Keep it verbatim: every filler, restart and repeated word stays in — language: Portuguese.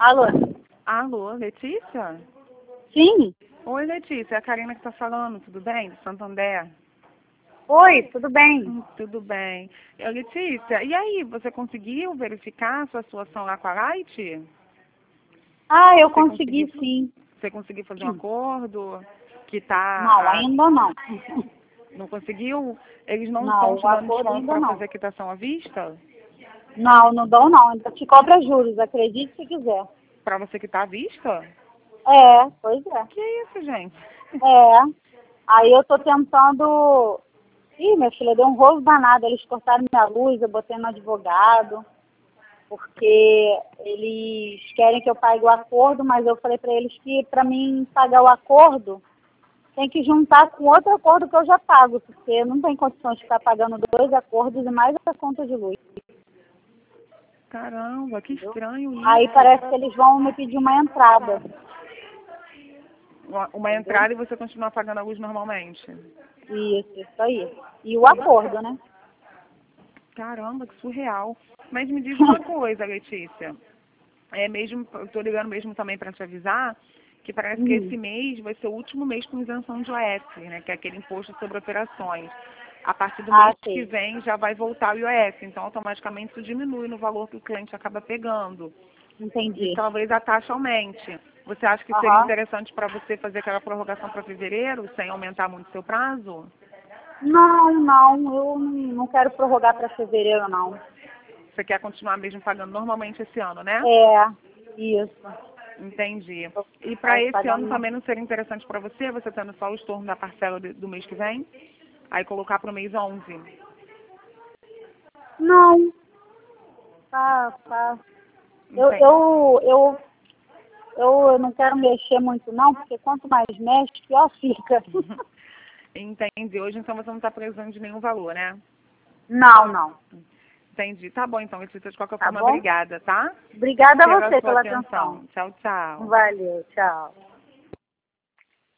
Alô? Alô, Letícia? Sim? Oi, Letícia, é a Karina que está falando, tudo bem? De Santander? Oi, tudo bem? Hum, tudo bem. Eu, Letícia, e aí, você conseguiu verificar a sua situação lá com a Light? Ah, eu Você consegui conseguiu, sim. você conseguiu fazer um acordo? Que tá... Não, a- ainda não. não conseguiu? Eles não estão Não, te o dando acordo desconto ainda para não. fazer quitação à vista? Não, não dou não. Ainda te cobra juros, acredite se quiser. Para você quitar à vista? É, pois é. Que isso, gente? É. Aí eu tô tentando... Ih, minha filha, deu um rolo danado. Eles cortaram minha luz, eu botei no advogado. Porque eles querem que eu pague o acordo, mas eu falei para eles que para mim pagar o acordo tem que juntar com outro acordo que eu já pago, porque não tem condições de ficar pagando dois acordos e mais a conta de luz. Caramba, que Entendeu? estranho isso. Aí parece que eles vão me pedir uma entrada. Uma, uma entrada e você continua pagando a luz normalmente. Isso, isso aí. E o acordo, né? Caramba, que surreal. Mas me diz uma coisa, Letícia. É mesmo, eu tô ligando mesmo também para te avisar que parece que Hum. esse mês vai ser o último mês com isenção de O S, né? Que é aquele imposto sobre operações. A partir do Ah, mês que sei. vem já vai voltar o I O S, então automaticamente isso diminui no valor que o cliente acaba pegando. E Entendi. talvez a taxa aumente. Você acha que seria Aham. interessante para você fazer aquela prorrogação para fevereiro, sem aumentar muito o seu prazo? Não, não, eu não não quero prorrogar para fevereiro, não. Você quer continuar mesmo pagando normalmente esse ano, né? É, isso. Entendi. Tô E para esse ano pagando uma... também não seria interessante para você, você tendo só o estorno da parcela de- do mês que vem? Aí colocar para o mês onze. Não, tá, tá. Eu, Entendi. eu, eu, eu não quero mexer muito não, porque quanto mais mexe, pior fica. Entendi. Hoje então você não está precisando de nenhum valor, né? Não, não. Entendi. Tá bom então, Letícia, de qualquer Tá forma, bom? obrigada, tá? Obrigada a Pela você sua pela atenção. atenção. Tchau, tchau. Valeu, tchau.